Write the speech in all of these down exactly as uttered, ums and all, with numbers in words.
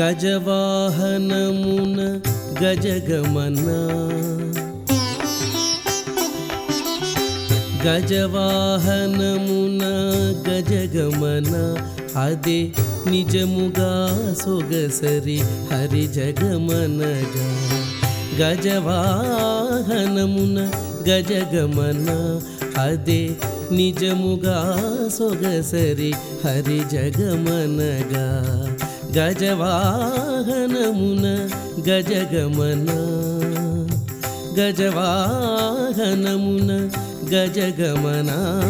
గజవాహనమున గజగమన గజవాహనమున గజగమన అదే నిజముగా సొగసరి హరి జగమనగా గజవాహనమున గజగమన అదే నిజముగా సొగసరి హరి జగమనగా గజవాహనమున గజగమన గజవాహనమున గజగమన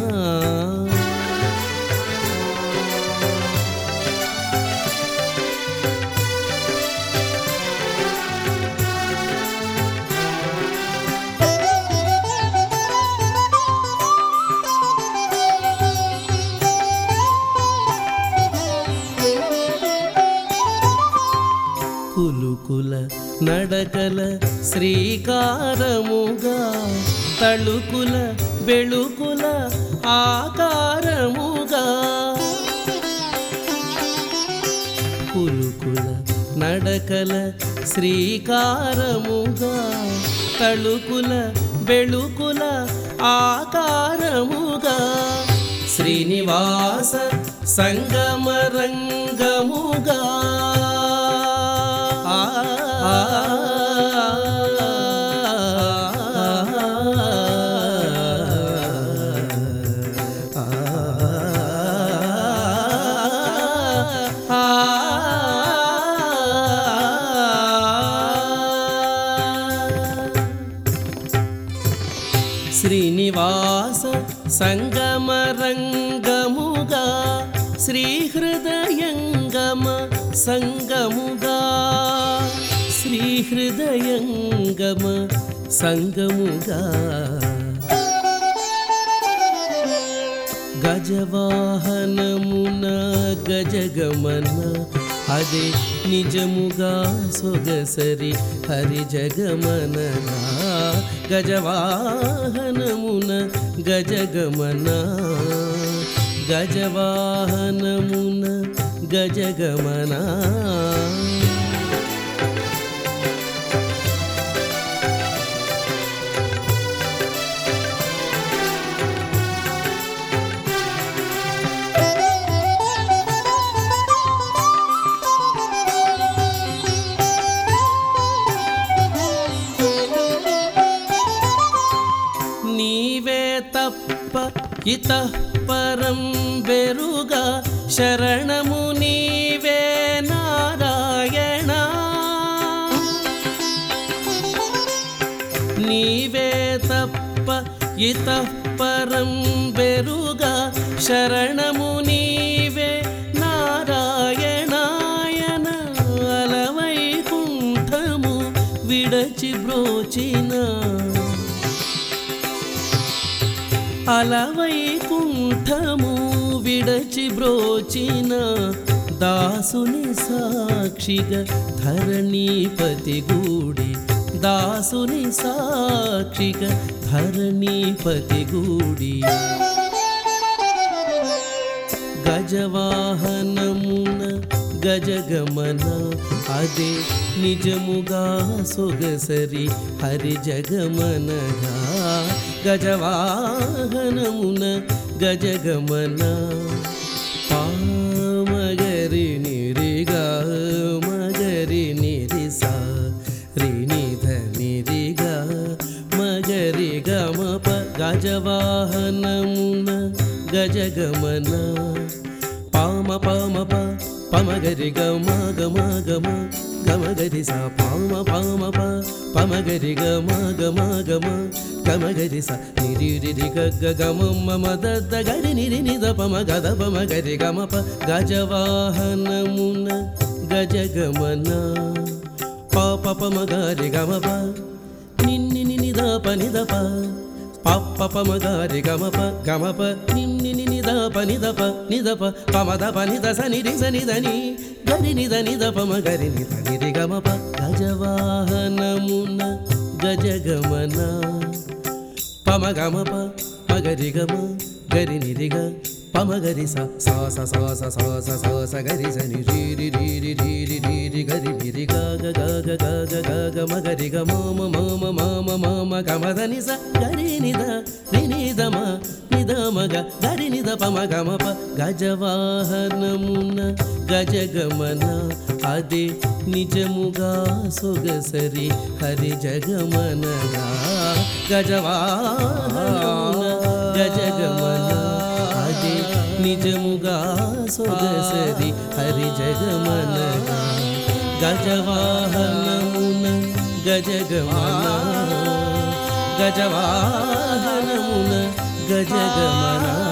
కులుకుల నడకల శ్రీకారముగా తళుకుల బెళుకుల ఆకారముగా కులుకుల నడకల శ్రీకారముగా తళుకుల బెళుకుల ఆకారముగా శ్రీనివాస సంగమరంగముగా శ్రీనివాస సంగమరంగముగా శ్రీహృదయంగమ సంగముగా శ్రీహృదయంగమ సంగముగా గజవాహనమున గజగమన అదే నిజముగా సొగసరి హరి జగమనగా గజవాహనమున గజగమన గజవాహనమున గజగమన నీవే తప్ప ఇతః పరం బెరుగా శరణము నీవే నారాయణ నీవే తప్ప ఇతః పరం బెరుగా శరణము నీవే నారాయణాయన అలవైకుంఠము విడచి బ్రోచిన అలవైకుంఠము విడచి బ్రోచిన దాసుని సాక్షిగా ధరణీపతి గూడి దాసుని సాక్షిగా ధరణీపతి గూడి గజవాహనమున గజగమన అదే నిజముగా సొగసరి హరి జగమనగా గజవాహనమున గజగమన పామగరి నిరిగా మగరి నిరిసా రినిధ నిరిగా మగరి గమప గజవాహనమున గజగమన పామ పామ ప పమగరి గమ గమ గమ గమగరి సా పామ పామ ప పమగరి గమ గమ గమ గమగరి స నిరి రి గగ గమ మమ దద్ద గరి నిరి నిద పమ గద పమగరి గమ ప గజవాహనమున గజగమన పాప పమగరి గమ ప నిన్ని నిద ప నిద ప పాప పమగరి గమ ప గమ ప నిన్ని నిద ప నిద ప నిద ప పమద ప నిద స నిరి స నిద ని గరి నిద నిద పమగరి నిద నిరి గమ ప గజవాహనమున గజగమన పమ గమ ప మగరి గమ గరి నిరిగ పమగరి స సా స సా స సా స సా స గరి స ని రి రి రి రి రి రి రి రి గరి రి రి గ గ గ గ గ గ గ గ మగరి గ మ మ మ మ మ మ మ మ గ మ ద ని స గరి ని ద ని ని ద మ ని ద మ గ గరి ని ద ప మ గ మ ప గజవాహనమున గజగమన అదే నిజముగా సొగసరి హరి జగమనగా గజవాహనమున గజగమన అదే నిజముగా సొగసరి హరి జగమనగా గజవాహనమున గజగమన గజవాహనమున గజగమన